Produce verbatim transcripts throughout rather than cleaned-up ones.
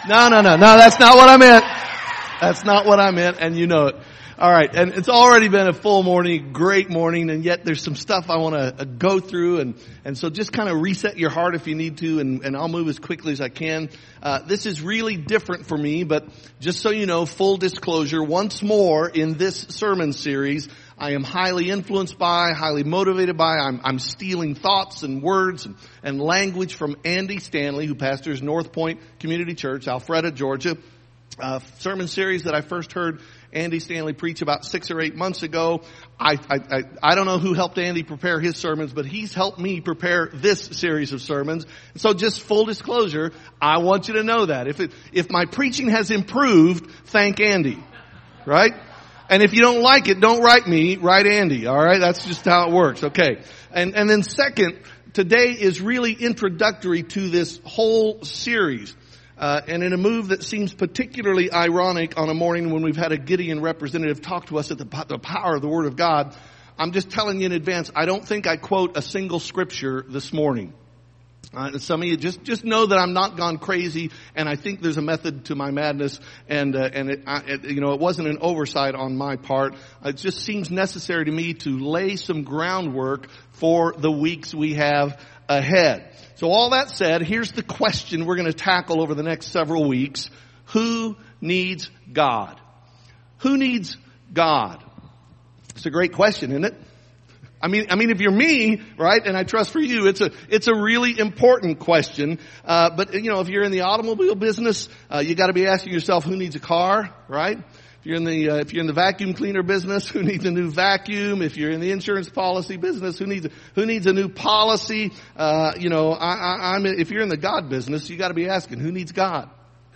No, no, no, no, that's not what I meant. That's not what I meant, and you know it. All right, and it's already been a full morning, great morning, and yet there's some stuff I want to uh, go through, and, and so just kind of reset your heart if you need to, and, and I'll move as quickly as I can. Uh, this is really different for me, but just so you know, full disclosure, once more in this sermon series, I am highly influenced by, highly motivated by, I'm, I'm stealing thoughts and words and, and language from Andy Stanley, who pastors North Point Community Church, Alpharetta, Georgia. Uh, sermon series that I first heard Andy Stanley preach about six or eight months ago. I, I, I, I don't know who helped Andy prepare his sermons, but he's helped me prepare this series of sermons. So just full disclosure, I want you to know that. If it, if my preaching has improved, thank Andy. Right? And if you don't like it, don't write me, write Andy. Alright? That's just how it works. Okay. And, and then second, today is really introductory to this whole series. Uh, and in a move that seems particularly ironic on a morning when we've had a Gideon representative talk to us at the, the power of the Word of God, I'm just telling you in advance, I don't think I quote a single scripture this morning. Uh, some of you just, just know that I'm not gone crazy, and I think there's a method to my madness, and, uh, and it, I, it, you know, it wasn't an oversight on my part. It just seems necessary to me to lay some groundwork for the weeks we have ahead. So all that said, here's the question we're going to tackle over the next several weeks. Who needs God? Who needs God? It's a great question, isn't it? I mean, I mean, if you're me, right, and I trust for you, it's a, it's a really important question. Uh, but you know, if you're in the automobile business, uh, you got to be asking yourself, who needs a car, right? If you're in the, uh, if you're in the vacuum cleaner business, who needs a new vacuum? If you're in the insurance policy business, who needs, who needs a new policy? Uh, you know, I, I, I'm, if you're in the God business, you got to be asking, who needs God?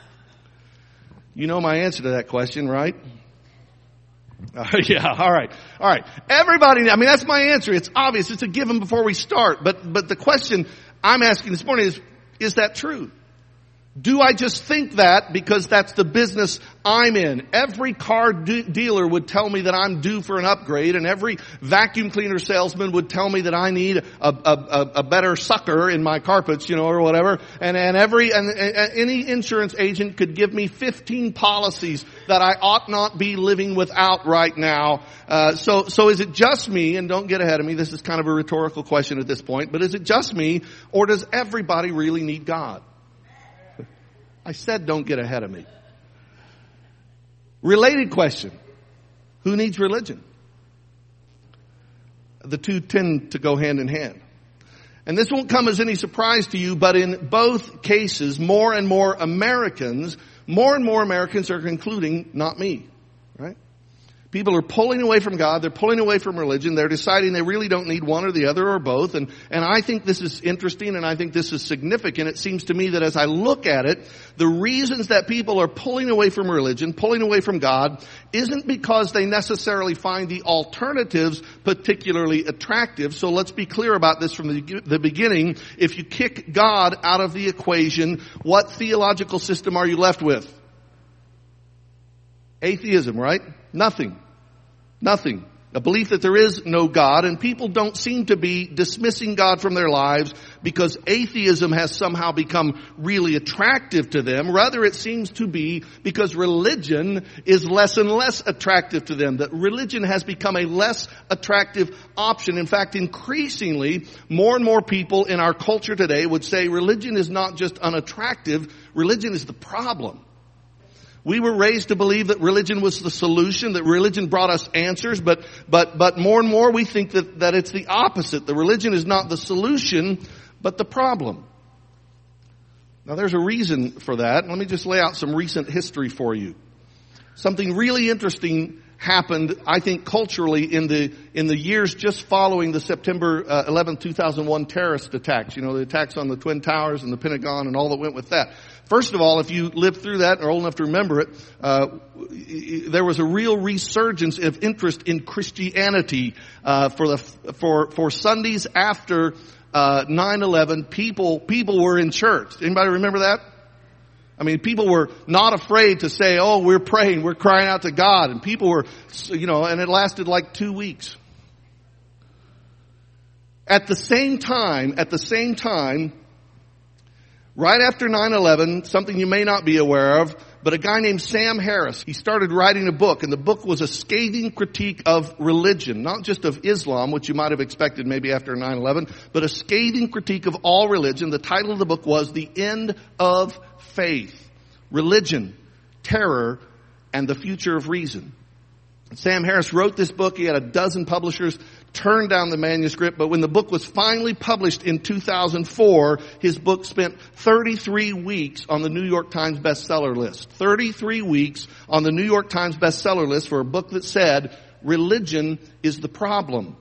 You know my answer to that question, right? Uh, yeah, all right. All right. Everybody, I mean, that's my answer. It's obvious. It's a given before we start. But, but the question I'm asking this morning is, is that true? Do I just think that because that's the business I'm in? Every car de- dealer would tell me that I'm due for an upgrade, and every vacuum cleaner salesman would tell me that I need a, a, a better sucker in my carpets, you know, or whatever. And, and every, and, and any insurance agent could give me fifteen policies that I ought not be living without right now. Uh, so, so is it just me, and don't get ahead of me, this is kind of a rhetorical question at this point, but is it just me, or does everybody really need God? I said don't get ahead of me. Related question. Who needs religion? The two tend to go hand in hand. And this won't come as any surprise to you, but in both cases, more and more Americans, more and more Americans are concluding, not me, right? People are pulling away from God. They're pulling away from religion. They're deciding they really don't need one or the other or both. And, and I think this is interesting, and I think this is significant. It seems to me that as I look at it, the reasons that people are pulling away from religion, pulling away from God, isn't because they necessarily find the alternatives particularly attractive. So let's be clear about this from the, the beginning. If you kick God out of the equation, what theological system are you left with? Atheism, right? Nothing. Nothing. A belief that there is no God, and people don't seem to be dismissing God from their lives because atheism has somehow become really attractive to them. Rather, it seems to be because religion is less and less attractive to them, that religion has become a less attractive option. In fact, increasingly, more and more people in our culture today would say religion is not just unattractive, religion is the problem. We were raised to believe that religion was the solution, that religion brought us answers, but, but, but more and more we think that, that it's the opposite. The religion is not the solution, but the problem. Now there's a reason for that. Let me just lay out some recent history for you. Something really interesting happened, I think, culturally in the, in the years just following the September uh, eleventh, two thousand one terrorist attacks. You know, the attacks on the Twin Towers and the Pentagon and all that went with that. First of all, if you lived through that or old enough to remember it, uh, there was a real resurgence of interest in Christianity, uh, for the, for, for Sundays after, uh, nine eleven, people, people were in church. Anybody remember that? I mean, people were not afraid to say, oh, we're praying, we're crying out to God. And people were, you know, and it lasted like two weeks. At the same time, at the same time, Right after nine eleven, something you may not be aware of, but a guy named Sam Harris, he started writing a book, and the book was a scathing critique of religion, not just of Islam, which you might have expected maybe after nine eleven, but a scathing critique of all religion. The title of the book was The End of Faith, Religion, Terror, and the Future of Reason. Sam Harris wrote this book. He had a dozen publishers turn down the manuscript, but when the book was finally published in two thousand four, his book spent thirty-three weeks on the New York Times bestseller list. thirty-three weeks on the New York Times bestseller list for a book that said, religion is the problem.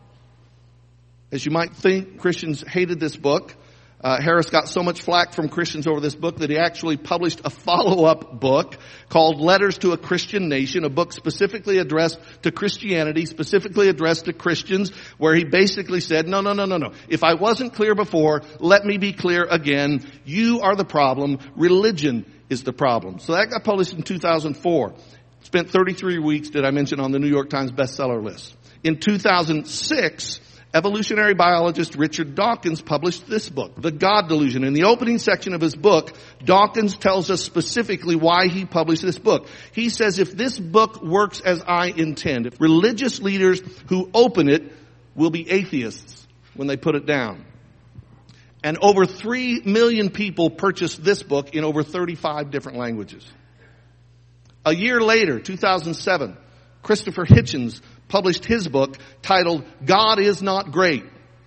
As you might think, Christians hated this book. Uh, Harris got so much flack from Christians over this book that he actually published a follow-up book called Letters to a Christian Nation, a book specifically addressed to Christianity, specifically addressed to Christians, where he basically said, no, no, no, no, no. If I wasn't clear before, let me be clear again. You are the problem. Religion is the problem. So that got published in two thousand four. Spent thirty-three weeks, did I mention, on the New York Times bestseller list. In two thousand six, evolutionary biologist Richard Dawkins published this book, The God Delusion. In the opening section of his book, Dawkins tells us specifically why he published this book. He says, if this book works as I intend, if religious leaders who open it will be atheists when they put it down. And over three million people purchased this book in over thirty-five different languages. A year later, two thousand seven, Christopher Hitchens published his book titled God Is Not Great,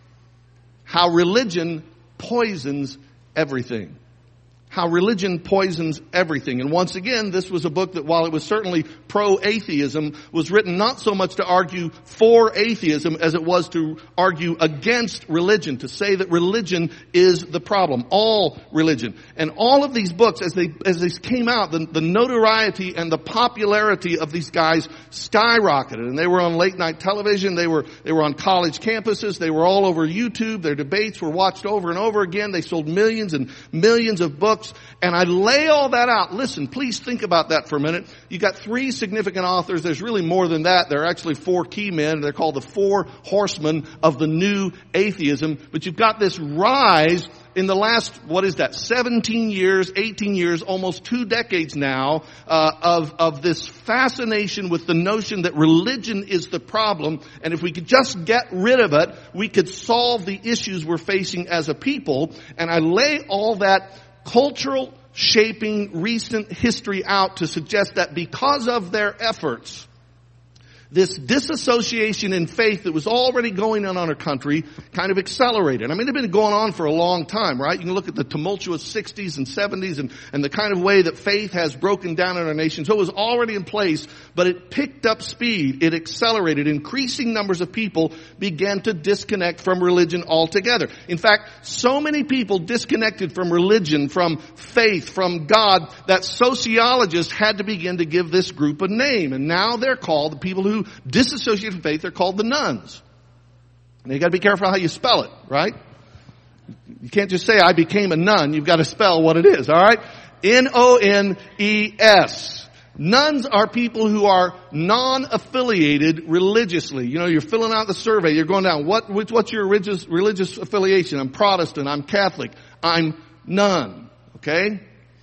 How Religion Poisons Everything. How religion poisons everything. And once again, this was a book that, while it was certainly pro-atheism, was written not so much to argue for atheism as it was to argue against religion, to say that religion is the problem, all religion. And all of these books, as they as they came out, the, the notoriety and the popularity of these guys skyrocketed. And they were on late night television, they were they were on college campuses, they were all over YouTube, their debates were watched over and over again, they sold millions and millions of books. And I lay all that out. Listen, please think about that for a minute. You got three significant authors. There's really more than that. There are actually four key men. They're called the four horsemen of the new atheism. But you've got this rise in the last, what is that, seventeen years, eighteen years, almost two decades now, uh, of, of this fascination with the notion that religion is the problem. And if we could just get rid of it, we could solve the issues we're facing as a people. And I lay all that cultural shaping recent history out to suggest that because of their efforts, this disassociation in faith that was already going on in our country kind of accelerated. I mean, it's been going on for a long time, right? You can look at the tumultuous sixties and seventies and, and the kind of way that faith has broken down in our nation. So it was already in place, but it picked up speed. It accelerated. Increasing numbers of people began to disconnect from religion altogether. In fact, so many people disconnected from religion, from faith, from God, that sociologists had to begin to give this group a name. And now they're called, the people who disassociate from faith, they're called the nuns. Now you got to be careful how you spell it, right? You can't just say I became a nun. You've got to spell what it is, all right? N O N E S. Nuns are people who are non-affiliated religiously. You know, you're filling out the survey. You're going down. What, what's your religious, religious affiliation? I'm Protestant. I'm Catholic. I'm none. Okay?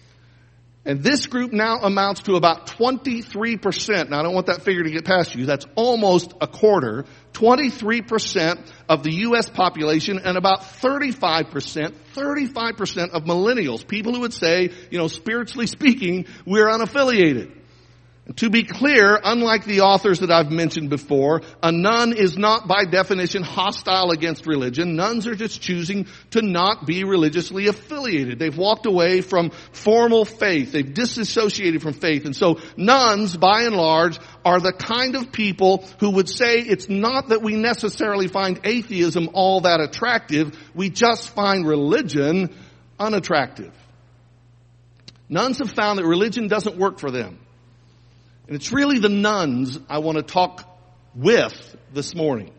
And this group now amounts to about twenty-three percent. Now, I don't want that figure to get past you. That's almost a quarter. twenty-three percent of the U S population and about thirty-five percent, thirty-five percent of millennials. People who would say, you know, spiritually speaking, we're unaffiliated. And to be clear, unlike the authors that I've mentioned before, a nun is not by definition hostile against religion. Nuns are just choosing to not be religiously affiliated. They've walked away from formal faith. They've disassociated from faith. And so nuns, by and large, are the kind of people who would say it's not that we necessarily find atheism all that attractive. We just find religion unattractive. Nuns have found that religion doesn't work for them. And it's really the nuns I want to talk with this morning.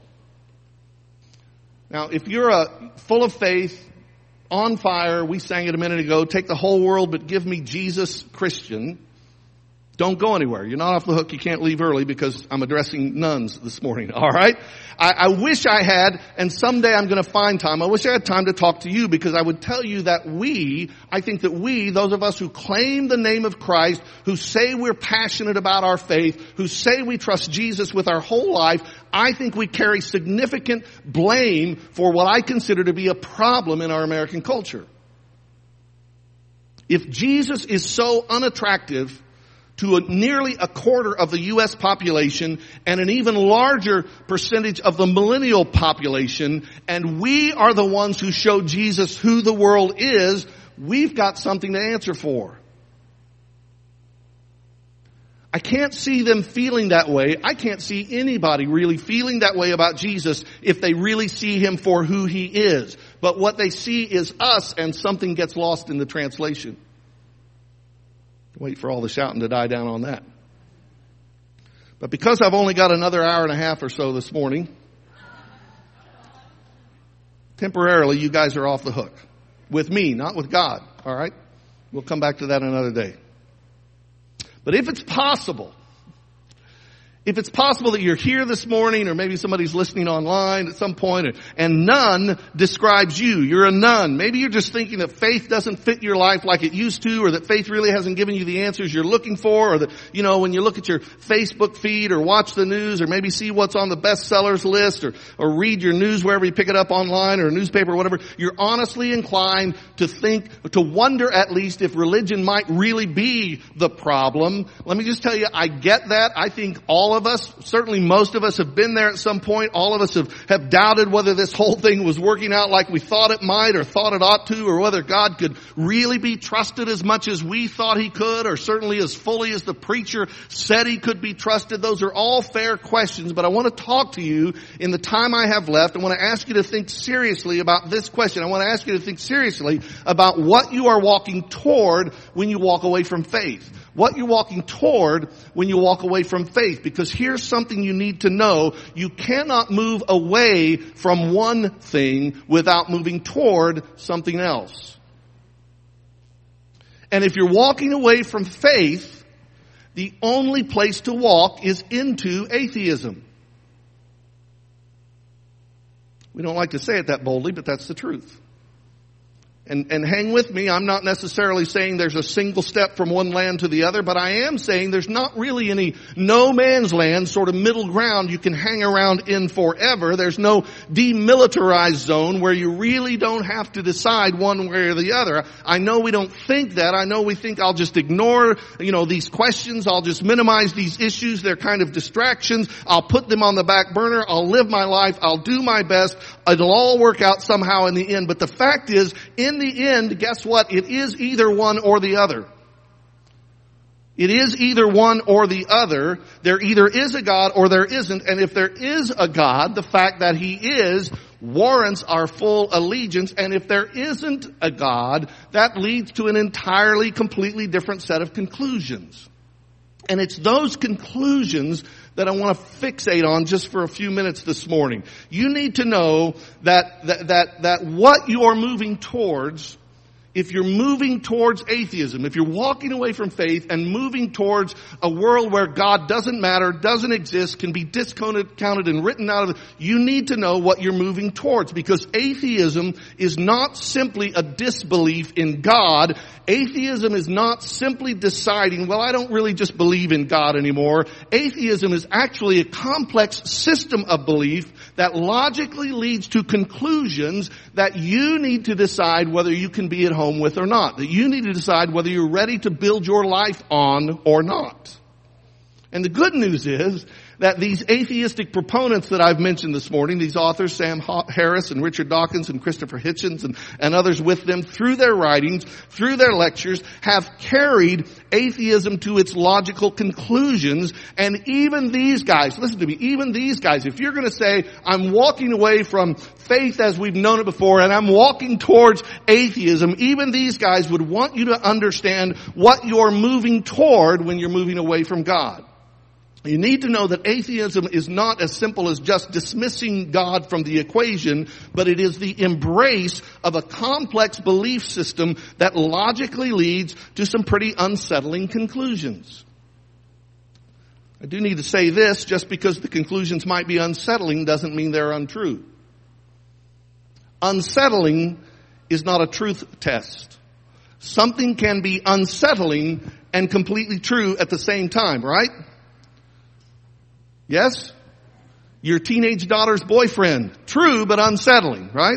Now, if you're a full of faith, on fire, we sang it a minute ago, take the whole world but give me Jesus Christian, Don't go anywhere. You're not off the hook. You can't leave early because I'm addressing nuns this morning. All right? I, I wish I had, and someday I'm going to find time. I wish I had time to talk to you because I would tell you that we, I think that we, those of us who claim the name of Christ, who say we're passionate about our faith, who say we trust Jesus with our whole life, I think we carry significant blame for what I consider to be a problem in our American culture. If Jesus is so unattractive to a, nearly a quarter of the U S population and an even larger percentage of the millennial population, and we are the ones who show Jesus who the world is, we've got something to answer for. I can't see them feeling that way. I can't see anybody really feeling that way about Jesus if they really see him for who he is. But what they see is us, and something gets lost in the translation. Wait for all the shouting to die down on that. But because I've only got another hour and a half or so this morning, temporarily you guys are off the hook. With me, not with God. All right? We'll come back to that another day. But if it's possible, if it's possible that you're here this morning, or maybe somebody's listening online at some point, and none describes you. You're a nun. Maybe you're just thinking that faith doesn't fit your life like it used to, or that faith really hasn't given you the answers you're looking for, or that, you know, when you look at your Facebook feed or watch the news, or maybe see what's on the bestsellers list, or, or read your news wherever you pick it up online, or a newspaper or whatever, you're honestly inclined to think, to wonder at least if religion might really be the problem. Let me just tell you, I get that. I think all of us, certainly most of us, have been there at some point. All of us have, have doubted whether this whole thing was working out like we thought it might, or thought it ought to, or whether God could really be trusted as much as we thought he could, or certainly as fully as the preacher said he could be trusted. Those are all fair questions, but I want to talk to you in the time I have left. I want to ask you to think seriously about this question. I want to ask you to think seriously about what you are walking toward when you walk away from faith. What you're walking toward when you walk away from faith. Because here's something you need to know. You cannot move away from one thing without moving toward something else. And if you're walking away from faith, the only place to walk is into atheism. We don't like to say it that boldly, but that's the truth. And, and hang with me, I'm not necessarily saying there's a single step from one land to the other, but I am saying there's not really any no man's land, sort of middle ground you can hang around in forever. There's no demilitarized zone where you really don't have to decide one way or the other. I know we don't think that. I know we think I'll just ignore, you know, these questions. I'll just minimize these issues. They're kind of distractions. I'll put them on the back burner. I'll live my life. I'll do my best. It'll all work out somehow in the end. But the fact is, in the end, guess what? It is either one or the other. It is either one or the other. There either is a God or there isn't. And if there is a God, the fact that he is warrants our full allegiance. And if there isn't a God, that leads to an entirely, completely different set of conclusions. And it's those conclusions that I want to fixate on just for a few minutes this morning. You need to know that, that, that, that what you are moving towards, if you're moving towards atheism, if you're walking away from faith and moving towards a world where God doesn't matter, doesn't exist, can be discounted counted and written out of it, you need to know what you're moving towards, because atheism is not simply a disbelief in God. Atheism is not simply deciding, well, I don't really just believe in God anymore. Atheism is actually a complex system of belief that logically leads to conclusions that you need to decide whether you can be at home with or not. That you need to decide whether you're ready to build your life on or not. And the good news is that these atheistic proponents that I've mentioned this morning, these authors, Sam Harris and Richard Dawkins and Christopher Hitchens and, and others with them, through their writings, through their lectures, have carried atheism to its logical conclusions. And even these guys, listen to me, even these guys, if you're going to say, I'm walking away from faith as we've known it before and I'm walking towards atheism, even these guys would want you to understand what you're moving toward when you're moving away from God. You need to know that atheism is not as simple as just dismissing God from the equation, but it is the embrace of a complex belief system that logically leads to some pretty unsettling conclusions. I do need to say this, just because the conclusions might be unsettling doesn't mean they're untrue. Unsettling is not a truth test. Something can be unsettling and completely true at the same time, right? Yes? Your teenage daughter's boyfriend. True, but unsettling, right?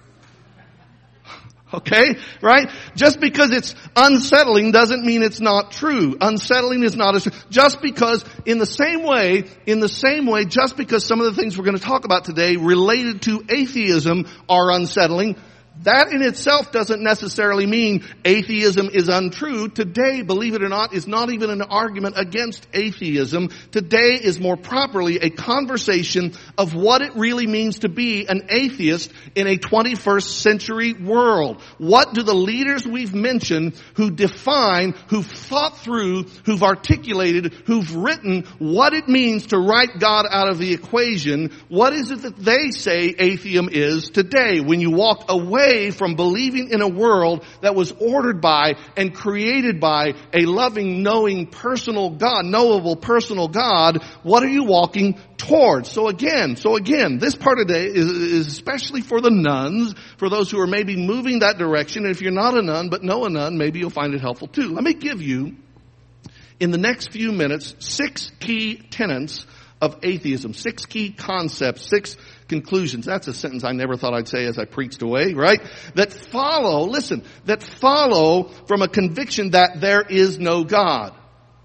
Okay, right? Just because it's unsettling doesn't mean it's not true. Unsettling is not as, just because in the same way, in the same way, just because some of the things we're going to talk about today related to atheism are unsettling, that in itself doesn't necessarily mean atheism is untrue. Today, believe it or not, is not even an argument against atheism. Today is more properly a conversation of what it really means to be an atheist in a twenty-first century world. What do the leaders we've mentioned who define, who've thought through, who've articulated, who've written what it means to write God out of the equation, what is it that they say atheism is today? When you walk away from believing in a world that was ordered by and created by a loving, knowing, personal God, knowable, personal God, what are you walking towards? So again, so again, this part of the day is, is especially for the nuns, for those who are maybe moving that direction. And if you're not a nun, but know a nun, maybe you'll find it helpful too. Let me give you, in the next few minutes, six key tenets of atheism, six key concepts, six conclusions. That's a sentence I never thought I'd say as I preached away, right? That follow, listen, that follow from a conviction that there is no God.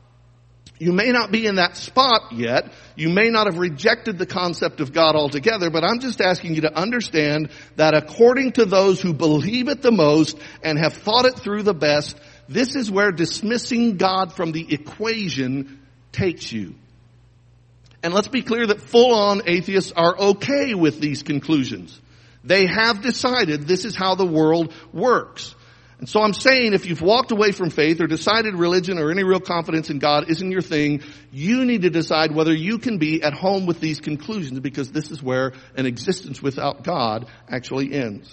You may not be in that spot yet. You may not have rejected the concept of God altogether, but I'm just asking you to understand that according to those who believe it the most and have thought it through the best, this is where dismissing God from the equation takes you. And let's be clear that full-on atheists are okay with these conclusions. They have decided this is how the world works. And so I'm saying if you've walked away from faith or decided religion or any real confidence in God isn't your thing, you need to decide whether you can be at home with these conclusions, because this is where an existence without God actually ends.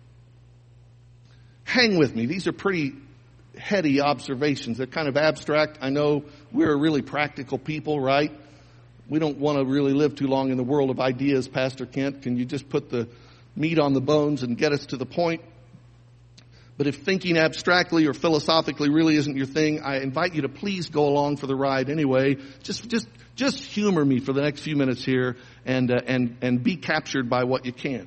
Hang with me. These are pretty heady observations. They're kind of abstract. I know we're really practical people, right? We don't want to really live too long in the world of ideas, Pastor Kent. Can you just put the meat on the bones and get us to the point? But if thinking abstractly or philosophically really isn't your thing, I invite you to please go along for the ride anyway. Just, just, just humor me for the next few minutes here and, uh, and, and be captured by what you can.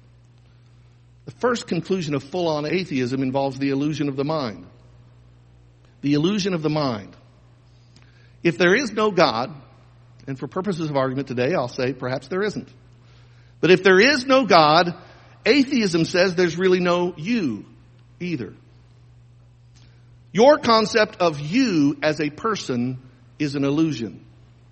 The first conclusion of full-on atheism involves the illusion of the mind. The illusion of the mind. If there is no God, and for purposes of argument today, I'll say perhaps there isn't. But if there is no God, atheism says there's really no you either. Your concept of you as a person is an illusion.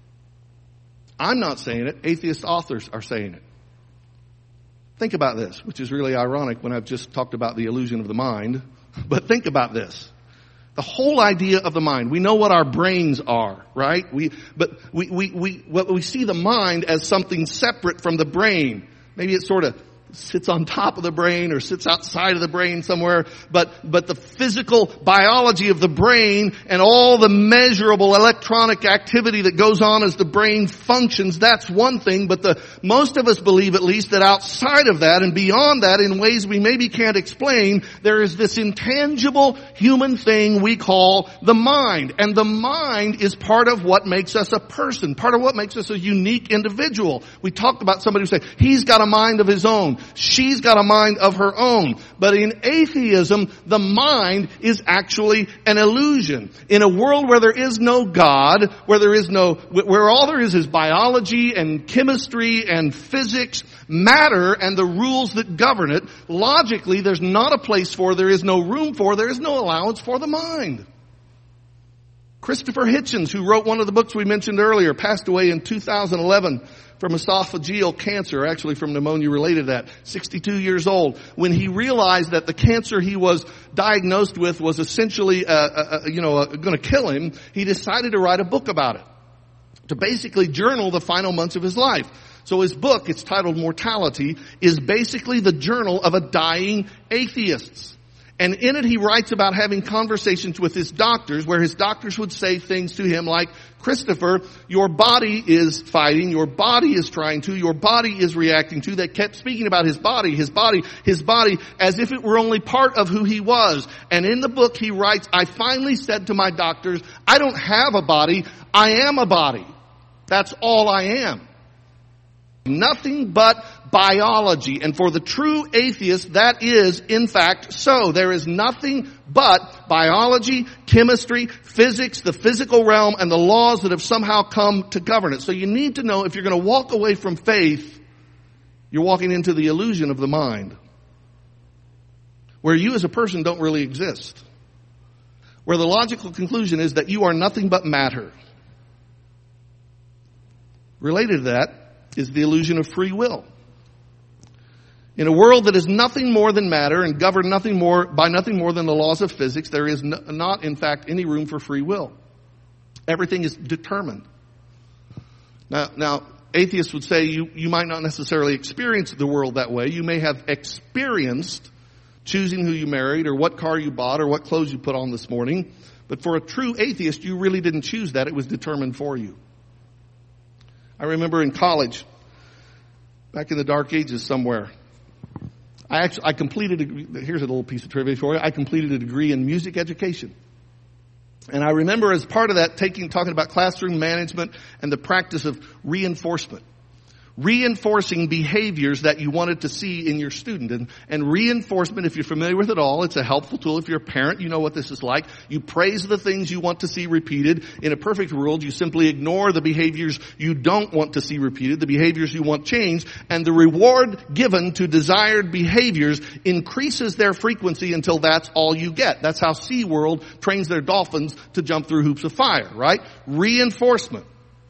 I'm not saying it. Atheist authors are saying it. Think about this, which is really ironic when I've just talked about the illusion of the mind. But think about this. The whole idea of the mind. We know what our brains are, right? We, but we, we, we, what we see the mind as something separate from the brain. Maybe it sort of sits on top of the brain or sits outside of the brain somewhere. But, but the physical biology of the brain and all the measurable electronic activity that goes on as the brain functions, that's one thing. But the, most of us believe at least that outside of that and beyond that, in ways we maybe can't explain, there is this intangible human thing we call the mind. And the mind is part of what makes us a person, part of what makes us a unique individual. We talked about somebody who said, he's got a mind of his own. She's got a mind of her own. But in atheism, the mind is actually an illusion. In a world where there is no God, where there is no, where all there is is biology and chemistry and physics, matter and the rules that govern it, logically there's not a place for, there is no room for, there is no allowance for the mind. Christopher Hitchens, who wrote one of the books we mentioned earlier, passed away in two thousand eleven from esophageal cancer, actually from pneumonia related to that, sixty-two years old. When he realized that the cancer he was diagnosed with was essentially, uh, uh, you know, uh, going to kill him, he decided to write a book about it, to basically journal the final months of his life. So his book, it's titled Mortality, is basically the journal of a dying atheist. And in it he writes about having conversations with his doctors, where his doctors would say things to him like, Christopher, your body is fighting, your body is trying to, your body is reacting to. They kept speaking about his body, his body, his body, as if it were only part of who he was. And in the book he writes, I finally said to my doctors, I don't have a body, I am a body. That's all I am. Nothing but biology. And for the true atheist, that is, in fact, so. There is nothing but biology, chemistry, physics, the physical realm, and the laws that have somehow come to govern it. So you need to know if you're going to walk away from faith, you're walking into the illusion of the mind, where you as a person don't really exist, where the logical conclusion is that you are nothing but matter. Related to that is the illusion of free will. In a world that is nothing more than matter and governed nothing more by nothing more than the laws of physics, there is no, not, in fact, any room for free will. Everything is determined. Now, now atheists would say you, you might not necessarily experience the world that way. You may have experienced choosing who you married or what car you bought or what clothes you put on this morning. But for a true atheist, you really didn't choose that. It was determined for you. I remember in college, back in the dark ages somewhere, I actually, I completed, a, here's a little piece of trivia for you. I completed a degree in music education. And I remember as part of that taking, talking about classroom management and the practice of reinforcement. Reinforcing behaviors that you wanted to see in your student. And, and reinforcement, if you're familiar with it all, it's a helpful tool. If you're a parent, you know what this is like. You praise the things you want to see repeated. In a perfect world, you simply ignore the behaviors you don't want to see repeated, the behaviors you want changed, and the reward given to desired behaviors increases their frequency until that's all you get. That's how SeaWorld trains their dolphins to jump through hoops of fire, right? Reinforcement.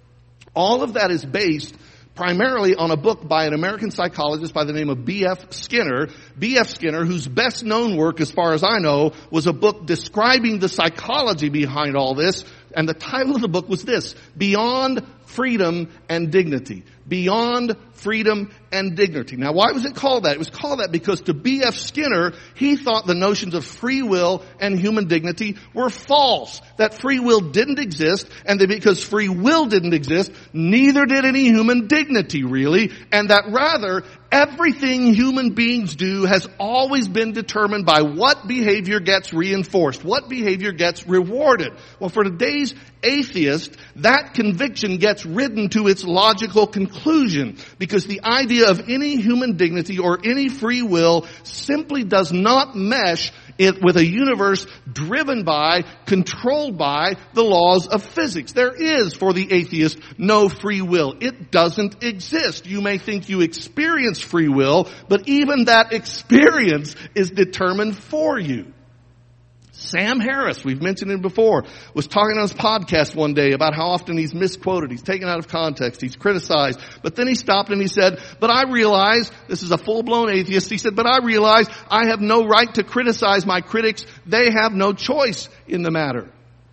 All of that is based primarily on a book by an American psychologist by the name of B F Skinner. B F Skinner, whose best known work, as far as I know, was a book describing the psychology behind all this. And the title of the book was this, Beyond Freedom and Dignity. Beyond Freedom and Dignity. Now, why was it called that? It was called that because to B F Skinner, he thought the notions of free will and human dignity were false. That free will didn't exist, and that because free will didn't exist, neither did any human dignity, really. And that rather, everything human beings do has always been determined by what behavior gets reinforced, what behavior gets rewarded. Well, for today's atheist, that conviction gets ridden to its logical conclusion, because the idea of any human dignity or any free will simply does not mesh it with a universe driven by, controlled by the laws of physics. There is, for the atheist, no free will. It doesn't exist. You may think you experience free will, but even that experience is determined for you. Sam Harris, we've mentioned him before, was talking on his podcast one day about how often he's misquoted, he's taken out of context, he's criticized. But then he stopped and he said, but I realize, this is a full-blown atheist, he said, but I realize I have no right to criticize my critics. They have no choice in the matter.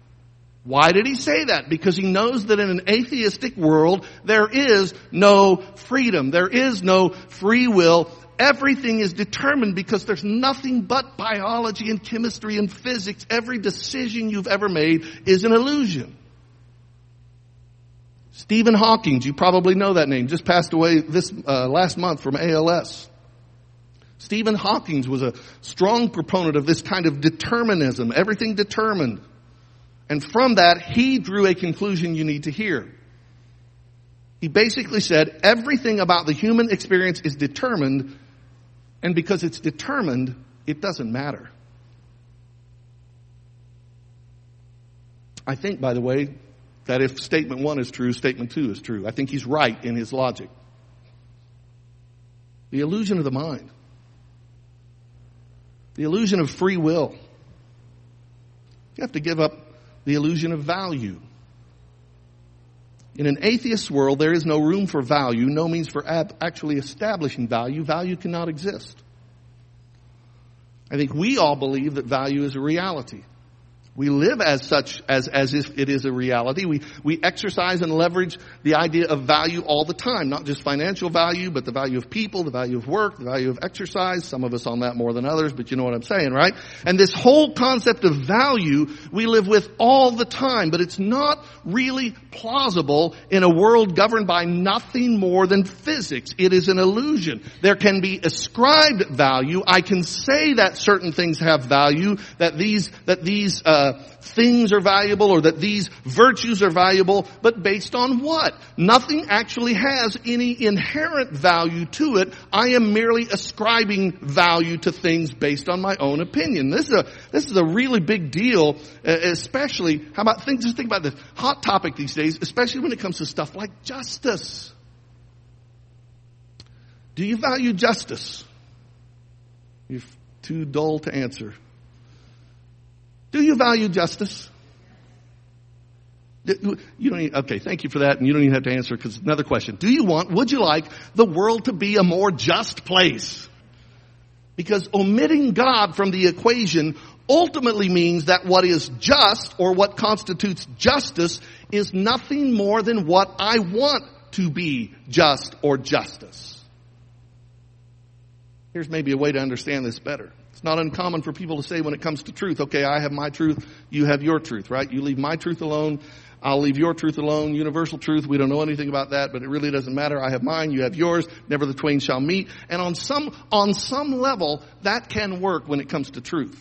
Why did he say that? Because he knows that in an atheistic world, there is no freedom. There is no free will. Everything is determined because there's nothing but biology and chemistry and physics. Every decision you've ever made is an illusion. Stephen Hawking, you probably know that name, just passed away this uh, last month from A L S. Stephen Hawking was a strong proponent of this kind of determinism, everything determined. And from that, he drew a conclusion you need to hear. He basically said everything about the human experience is determined, and because it's determined, it doesn't matter. I think, by the way, that if statement one is true, statement two is true. I think he's right in his logic. The illusion of the mind. The illusion of free will. You have to give up the illusion of value. In an atheist world, there is no room for value, no means for ab- actually establishing value. Value cannot exist. I think we all believe that value is a reality. We live as such, as, as if it is a reality. We, we exercise and leverage the idea of value all the time. Not just financial value, but the value of people, the value of work, the value of exercise. Some of us on that more than others, but you know what I'm saying, right? And this whole concept of value we live with all the time, but it's not really plausible in a world governed by nothing more than physics. It is an illusion. There can be ascribed value. I can say that certain things have value, that these, that these, uh, things are valuable, or that these virtues are valuable, but based on what? Nothing actually has any inherent value to it. I am merely ascribing value to things based on my own opinion. This is a, this is a really big deal, especially, how about, think, just think about this hot topic these days, especially when it comes to stuff like justice. Do you value justice? You're too dull to answer. Do you value justice? You don't need, okay, thank you for that, and you don't even have to answer because it's another question. Do you want, would you like the world to be a more just place? Because omitting God from the equation ultimately means that what is just, or what constitutes justice, is nothing more than what I want to be just or justice. Here's maybe a way to understand this better. It's not uncommon for people to say when it comes to truth, okay, I have my truth, you have your truth, right? You leave my truth alone, I'll leave your truth alone. Universal truth, we don't know anything about that, but it really doesn't matter. I have mine, you have yours, never the twain shall meet. And on some, on some level, that can work when it comes to truth.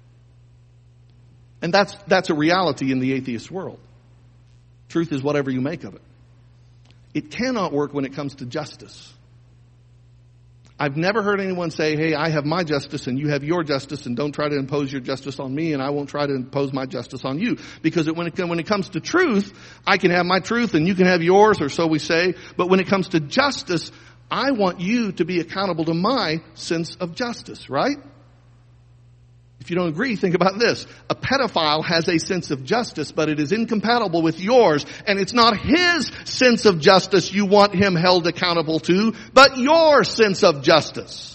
And that's, that's a reality in the atheist world. Truth is whatever you make of it. It cannot work when it comes to justice. I've never heard anyone say, hey, I have my justice and you have your justice, and don't try to impose your justice on me and I won't try to impose my justice on you. Because it, when, it, when it comes to truth, I can have my truth and you can have yours, or so we say. But when it comes to justice, I want you to be accountable to my sense of justice, right? If you don't agree, think about this. A pedophile has a sense of justice, but it is incompatible with yours. And it's not his sense of justice you want him held accountable to, but your sense of justice.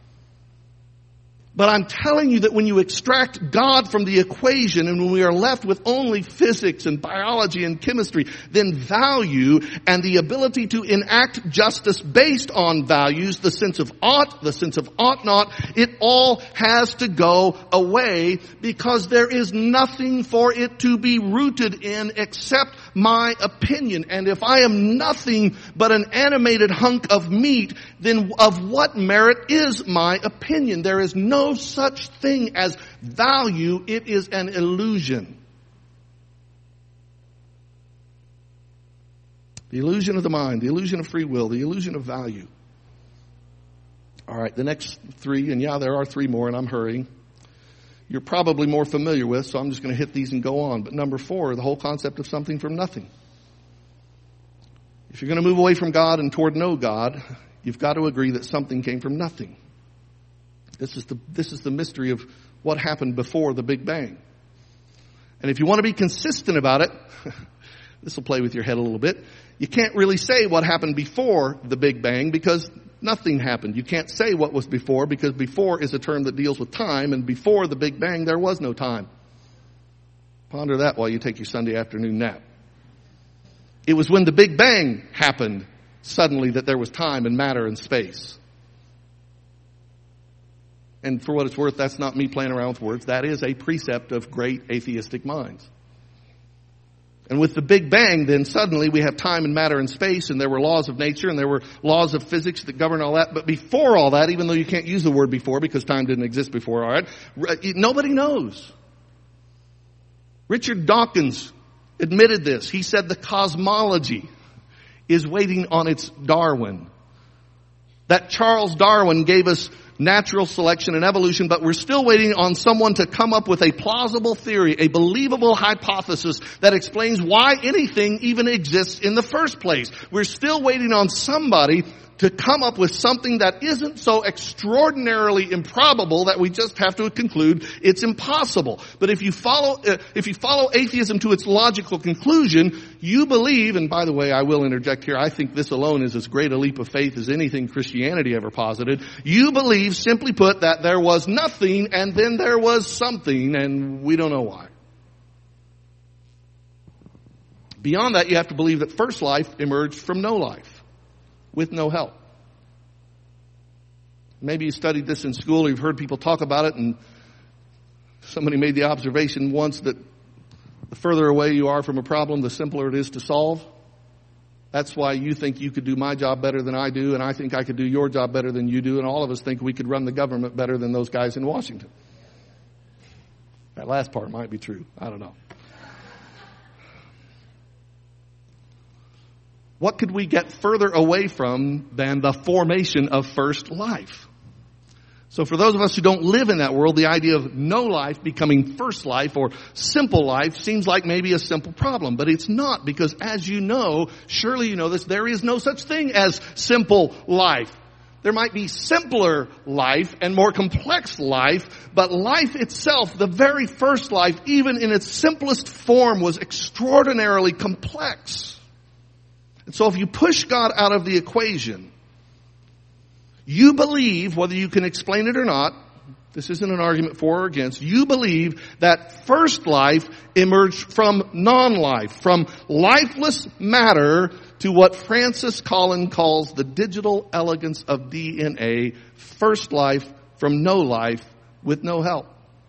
But I'm telling you that when you extract God from the equation and when we are left with only physics and biology and chemistry, then value and the ability to enact justice based on values, the sense of ought, the sense of ought not, it all has to go away, because there is nothing for it to be rooted in except my opinion. And if I am nothing but an animated hunk of meat, then of what merit is my opinion? There is no such thing as value. It is an illusion. The illusion of the mind, the illusion of free will, the illusion of value. All right, the next three, and yeah, there are three more, and I'm hurrying. You're probably more familiar with, so I'm just going to hit these and go on. But number four, the whole concept of something from nothing. If you're going to move away from God and toward no God, you've got to agree that something came from nothing. This is the, this is the mystery of what happened before the Big Bang. And if you want to be consistent about it, this will play with your head a little bit. You can't really say what happened before the Big Bang because nothing happened. You can't say what was before because before is a term that deals with time, and before the Big Bang there was no time. Ponder that while you take your Sunday afternoon nap. It was when the Big Bang happened suddenly that there was time and matter and space. And for what it's worth, that's not me playing around with words. That is a precept of great atheistic minds. And with the Big Bang, then suddenly we have time and matter and space, and there were laws of nature, and there were laws of physics that govern all that. But before all that, even though you can't use the word before because time didn't exist before, all right, nobody knows. Richard Dawkins admitted this. He said the cosmology is waiting on its Darwin. That Charles Darwin gave us natural selection and evolution, but we're still waiting on someone to come up with a plausible theory, a believable hypothesis that explains why anything even exists in the first place. We're still waiting on somebody to come up with something that isn't so extraordinarily improbable that we just have to conclude it's impossible. But if you follow, uh, if you follow atheism to its logical conclusion, you believe, and by the way, I will interject here, I think this alone is as great a leap of faith as anything Christianity ever posited. You believe, simply put, that there was nothing and then there was something, and we don't know why. Beyond that, you have to believe that first life emerged from no life, with no help. Maybe you studied this in school, or you've heard people talk about it, and somebody made the observation once that the further away you are from a problem, the simpler it is to solve. That's why you think you could do my job better than I do, and I think I could do your job better than you do, and all of us think we could run the government better than those guys in Washington. That last part might be true. I don't know. What could we get further away from than the formation of first life? So for those of us who don't live in that world, the idea of no life becoming first life or simple life seems like maybe a simple problem. But it's not, because as you know, surely you know this, there is no such thing as simple life. There might be simpler life and more complex life, but life itself, the very first life, even in its simplest form, was extraordinarily complex. And so if you push God out of the equation, you believe, whether you can explain it or not, this isn't an argument for or against, you believe that first life emerged from non-life, from lifeless matter to what Francis Collin calls the digital elegance of D N A, first life from no life with no help.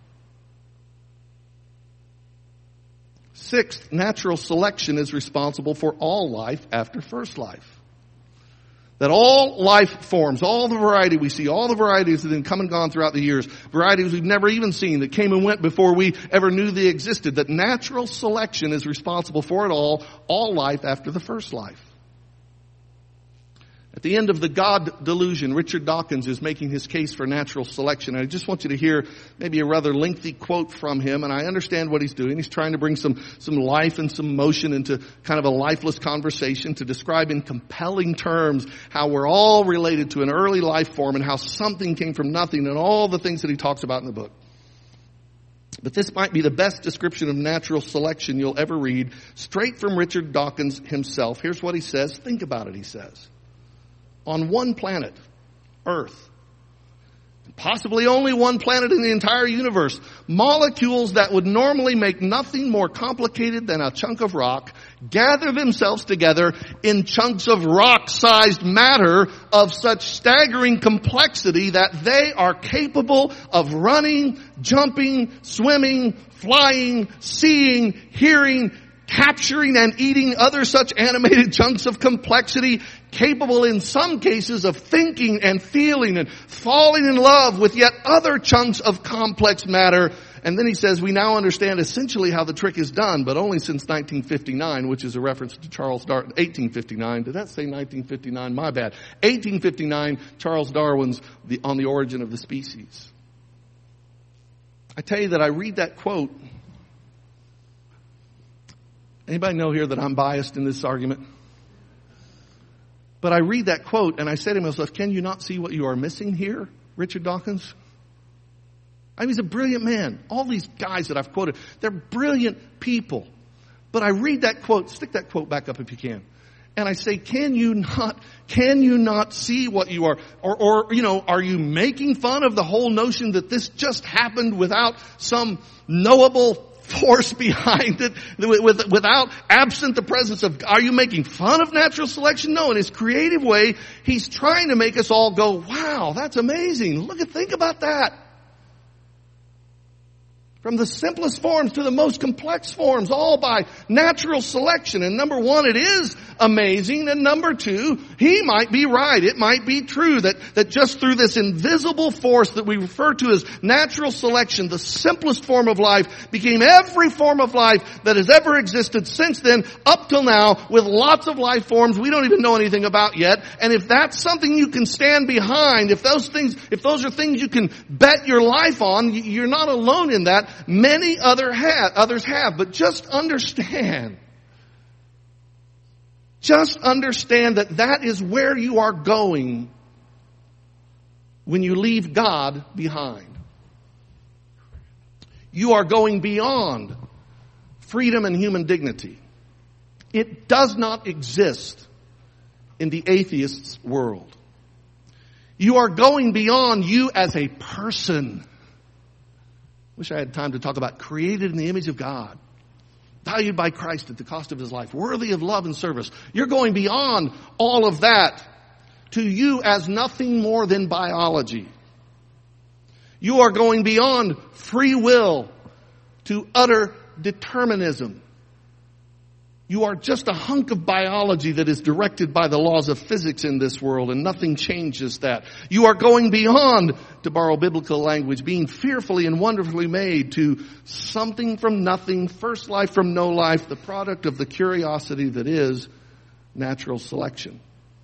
Sixth, natural selection is responsible for all life after first life. That all life forms, all the variety we see, all the varieties that have come and gone throughout the years, varieties we've never even seen, that came and went before we ever knew they existed, that natural selection is responsible for it all, all life after the first life. At the end of The God Delusion, Richard Dawkins is making his case for natural selection. I just want you to hear maybe a rather lengthy quote from him, and I understand what he's doing. He's trying to bring some, some life and some motion into kind of a lifeless conversation to describe in compelling terms how we're all related to an early life form and how something came from nothing and all the things that he talks about in the book. But this might be the best description of natural selection you'll ever read, straight from Richard Dawkins himself. Here's what he says. Think about it, he says. On one planet, Earth, possibly only one planet in the entire universe, molecules that would normally make nothing more complicated than a chunk of rock gather themselves together in chunks of rock-sized matter of such staggering complexity that they are capable of running, jumping, swimming, flying, seeing, hearing, capturing and eating other such animated chunks of complexity, capable in some cases of thinking and feeling and falling in love with yet other chunks of complex matter. And then he says, we now understand essentially how the trick is done, but only since nineteen fifty-nine, which is a reference to Charles Darwin. eighteen fifty-nine. Did that say nineteen fifty-nine? My bad. eighteen fifty-nine, Charles Darwin's the, On the Origin of the Species. I tell you that I read that quote. Anybody know here that I'm biased in this argument? But I read that quote and I say to myself, can you not see what you are missing here, Richard Dawkins? I mean, he's a brilliant man. All these guys that I've quoted, they're brilliant people. But I read that quote, stick that quote back up if you can. And I say, can you not, can you not see what you are, or, or, you know, are you making fun of the whole notion that this just happened without some knowable force behind it, with, without, absent the presence of, are you making fun of natural selection? No, in his creative way, he's trying to make us all go, wow, that's amazing. Look at, think about that. From the simplest forms to the most complex forms, all by natural selection. And number one, it is amazing. And number two, he might be right. It might be true that, that just through this invisible force that we refer to as natural selection, the simplest form of life became every form of life that has ever existed since then up till now, with lots of life forms we don't even know anything about yet. And if that's something you can stand behind, if those things, if those are things you can bet your life on, you're not alone in that. Many other ha- others have, but just understand, just understand that that is where you are going when you leave God behind. You are going beyond freedom and human dignity. It does not exist in the atheist's world. You are going beyond you as a person. Wish I had time to talk about created in the image of God. valued by Christ at the cost of his life, worthy of love and service. You're going beyond all of that to you as nothing more than biology. You are going beyond free will to utter determinism. You are just a hunk of biology that is directed by the laws of physics in this world, and nothing changes that. You are going beyond, to borrow biblical language, being fearfully and wonderfully made, to something from nothing, first life from no life, the product of the curiosity that is natural selection.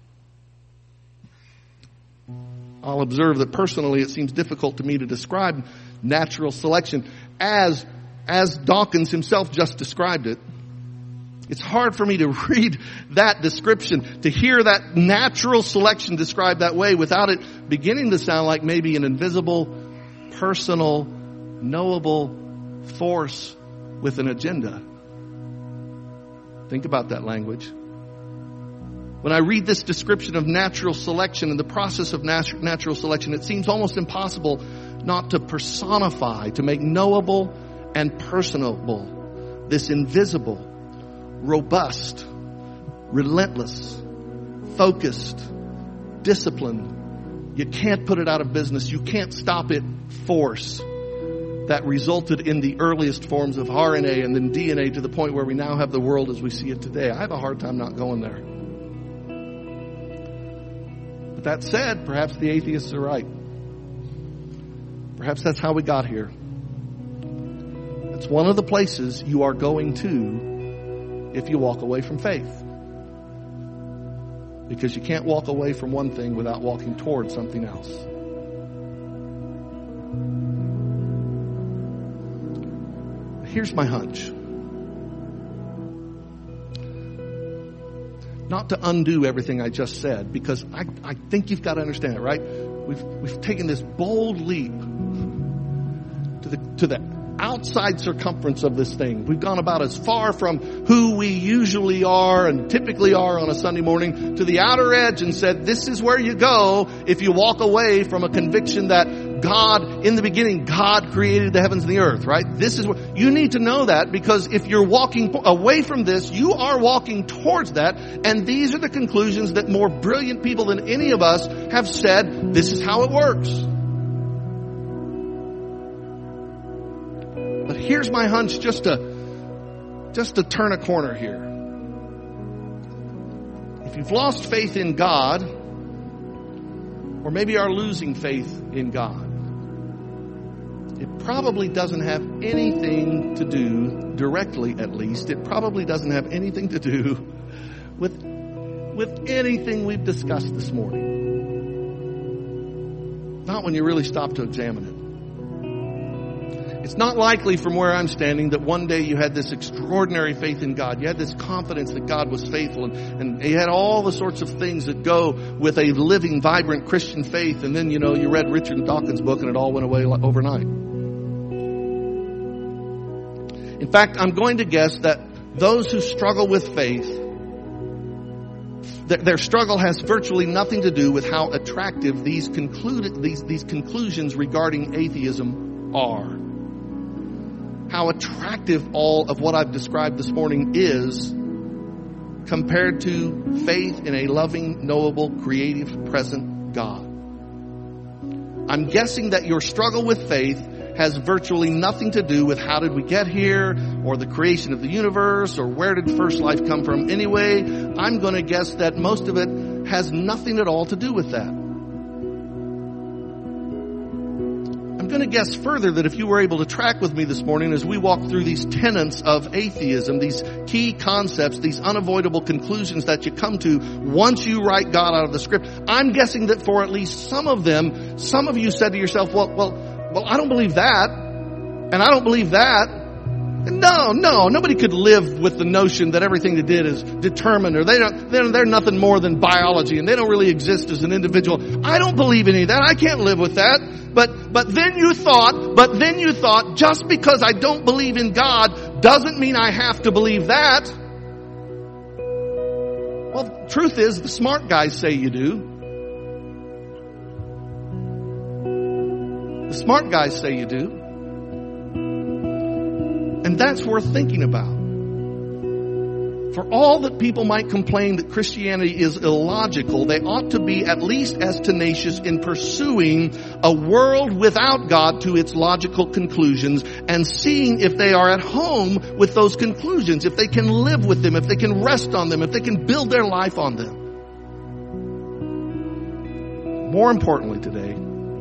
I'll observe that personally it seems difficult to me to describe natural selection as, as Dawkins himself just described it. It's hard for me to read that description, to hear that natural selection described that way without it beginning to sound like maybe an invisible, personal, knowable force with an agenda. Think about that language. When I read this description of natural selection and the process of nat- natural selection, it seems almost impossible not to personify, to make knowable and personable this invisible, robust, relentless, focused, disciplined. You can't put it out of business. You can't stop it. Force that resulted in the earliest forms of R N A and then D N A to the point where we now have the world as we see it today. I have a hard time not going there. But that said, perhaps the atheists are right. Perhaps that's how we got here. It's one of the places you are going to if you walk away from faith. Because you can't walk away from one thing without walking toward something else. Here's my hunch. Not to undo everything I just said, because I, I think you've got to understand it, right? We've, we've taken this bold leap to the, to the outside circumference of this thing. We've gone about as far from who we usually are and typically are on a Sunday morning to the outer edge and said, this is where you go if you walk away from a conviction that God, in the beginning, God created the heavens and the earth, right? This is where you need to know that, because if you're walking away from this, you are walking towards that. And these are the conclusions that more brilliant people than any of us have said, this is how it works. But here's my hunch, just to, just to turn a corner here. If you've lost faith in God, or maybe are losing faith in God, it probably doesn't have anything to do, directly at least, it probably doesn't have anything to do with, with anything we've discussed this morning. Not when you really stop to examine it. It's not likely from where I'm standing that one day you had this extraordinary faith in God. You had this confidence that God was faithful, and, and you had all the sorts of things that go with a living, vibrant Christian faith. And then, you know, you read Richard Dawkins' book and it all went away overnight. In fact, I'm going to guess that those who struggle with faith, th- their struggle has virtually nothing to do with how attractive these, concluded, these, these conclusions regarding atheism are. How attractive all of what I've described this morning is compared to faith in a loving, knowable, creative, present God. I'm guessing that your struggle with faith has virtually nothing to do with how did we get here, or the creation of the universe, or where did first life come from anyway. I'm going to guess that most of it has nothing at all to do with that. I'm going to guess further that if you were able to track with me this morning as we walk through these tenets of atheism, these key concepts, these unavoidable conclusions that you come to once you write God out of the script, I'm guessing that for at least some of them, some of you said to yourself, well, well, well, I don't believe that, and I don't believe that. No, no, nobody could live with the notion that everything they did is determined, or they don't, they're, they're nothing more than biology, and they don't really exist as an individual. I don't believe any of that. I can't live with that. But, but then you thought, but then you thought, just because I don't believe in God doesn't mean I have to believe that. Well, the truth is, the smart guys say you do. The smart guys say you do. And that's worth thinking about. For all that people might complain that Christianity is illogical, they ought to be at least as tenacious in pursuing a world without God to its logical conclusions and seeing if they are at home with those conclusions, if they can live with them, if they can rest on them, if they can build their life on them. More importantly today,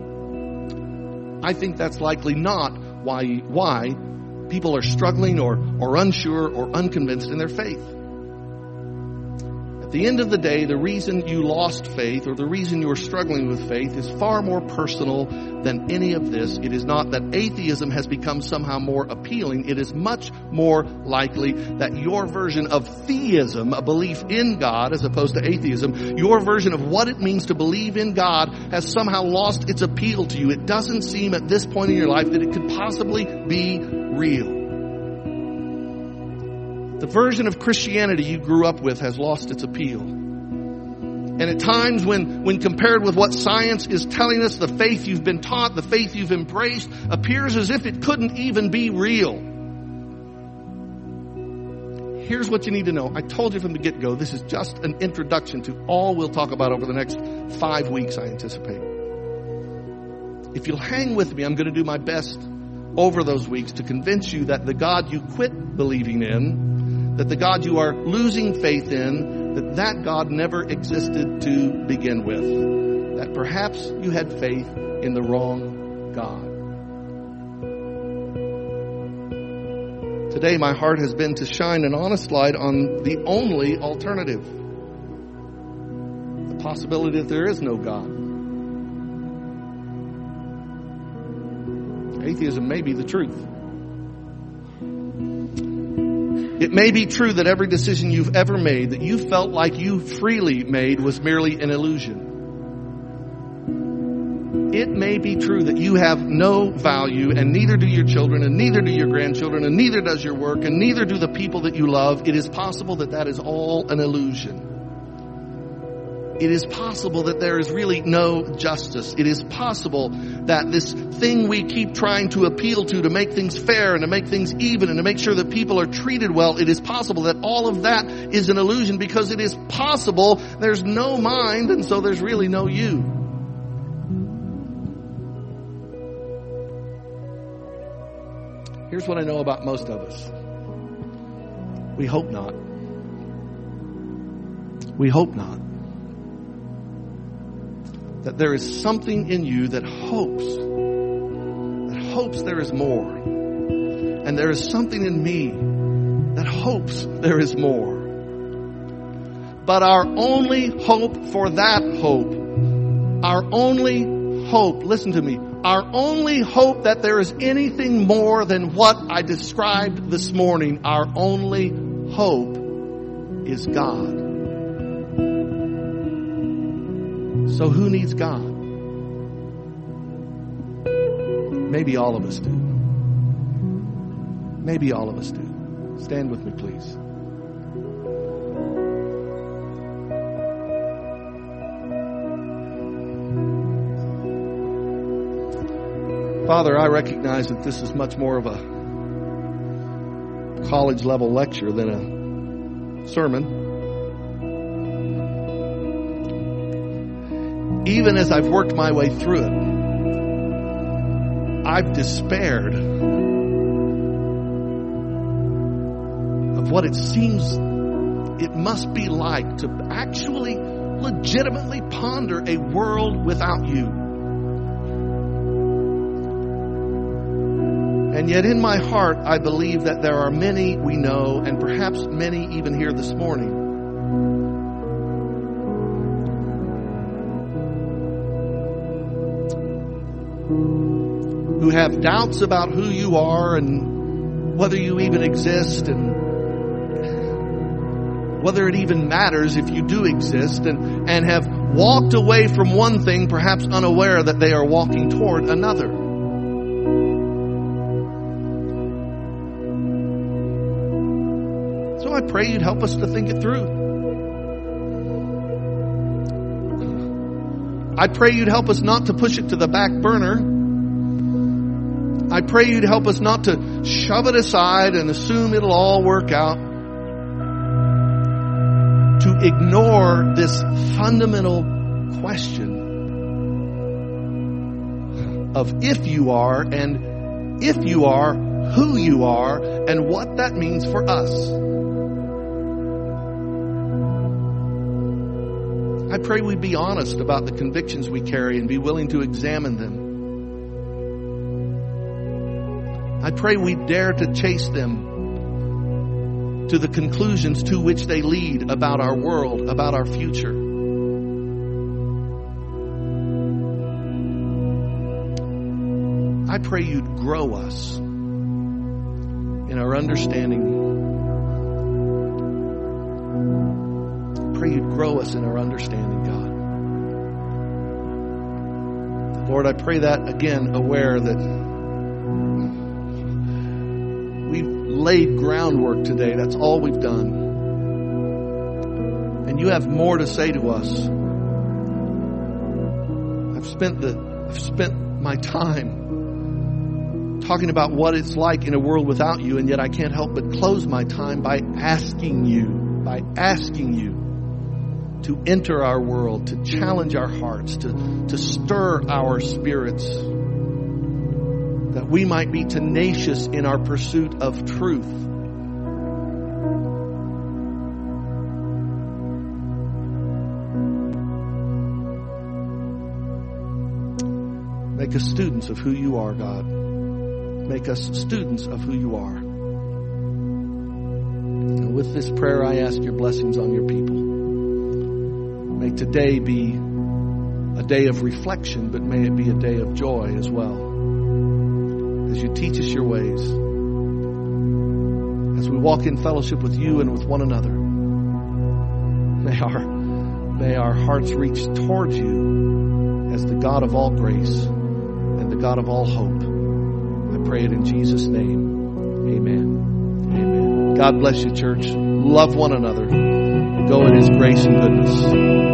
I think that's likely not why, why people are struggling or, or unsure or unconvinced in their faith. At the end of the day, the reason you lost faith or the reason you're struggling with faith is far more personal than any of this. It is not that atheism has become somehow more appealing. It is much more likely that your version of theism, a belief in God as opposed to atheism, your version of what it means to believe in God has somehow lost its appeal to you. It doesn't seem at this point in your life that it could possibly be real. The version of Christianity you grew up with has lost its appeal. And at times when, when compared with what science is telling us, the faith you've been taught, the faith you've embraced, appears as if it couldn't even be real. Here's what you need to know. I told you from the get-go, this is just an introduction to all we'll talk about over the next five weeks, I anticipate. If you'll hang with me, I'm going to do my best over those weeks to convince you that the God you quit believing in, that the God you are losing faith in, that that God never existed to begin with. That perhaps you had faith in the wrong God. Today my heart has been to shine an honest light on the only alternative. The possibility that there is no God. Atheism may be the truth. It may be true that every decision you've ever made, that you felt like you freely made, was merely an illusion. It may be true that you have no value, and neither do your children, and neither do your grandchildren, and neither does your work, and neither do the people that you love. It is possible that that is all an illusion. It is possible that there is really no justice. It is possible that this thing we keep trying to appeal to, to make things fair and to make things even and to make sure that people are treated well, it is possible that all of that is an illusion, because it is possible there's no mind and so there's really no you. Here's what I know about most of us. We hope not. We hope not. That there is something in you that hopes, that hopes there is more. And there is something in me that hopes there is more. But our only hope for that hope, our only hope, listen to me, our only hope that there is anything more than what I described this morning, our only hope is God. So who needs God? Maybe all of us do. Maybe all of us do. Stand with me, please. Father, I recognize that this is much more of a college level lecture than a sermon. Even as I've worked my way through it, I've despaired of what it seems it must be like to actually legitimately ponder a world without you. And yet in my heart, I believe that there are many we know, and perhaps many even here this morning, who have doubts about who you are and whether you even exist and whether it even matters if you do exist, and, and have walked away from one thing, perhaps unaware that they are walking toward another. So I pray you'd help us to think it through. I pray you'd help us not to push it to the back burner. I pray you'd help us not to shove it aside and assume it'll all work out. to ignore this fundamental question of if you are, and if you are, who you are, and what that means for us. I pray we be honest about the convictions we carry and be willing to examine them. I pray we dare to chase them to the conclusions to which they lead about our world, about our future. I pray you'd grow us in our understanding. I pray you'd grow us in our understanding, God. Lord, I pray that again, aware that we've laid groundwork today. That's all we've done. And you have more to say to us. I've spent the I've spent my time talking about what it's like in a world without you, and yet I can't help but close my time by asking you, by asking you to enter our world, to challenge our hearts, to, to stir our spirits, that we might be tenacious in our pursuit of truth. Make us students of who you are, God. Make us students of who you are. And with this prayer, I ask your blessings on your people. May today be a day of reflection, but may it be a day of joy as well. As you teach us your ways. As we walk in fellowship with you and with one another. May our, may our hearts reach towards you as the God of all grace and the God of all hope. I pray it in Jesus' name. Amen. Amen. God bless you, church. Love one another. Go in his grace and goodness.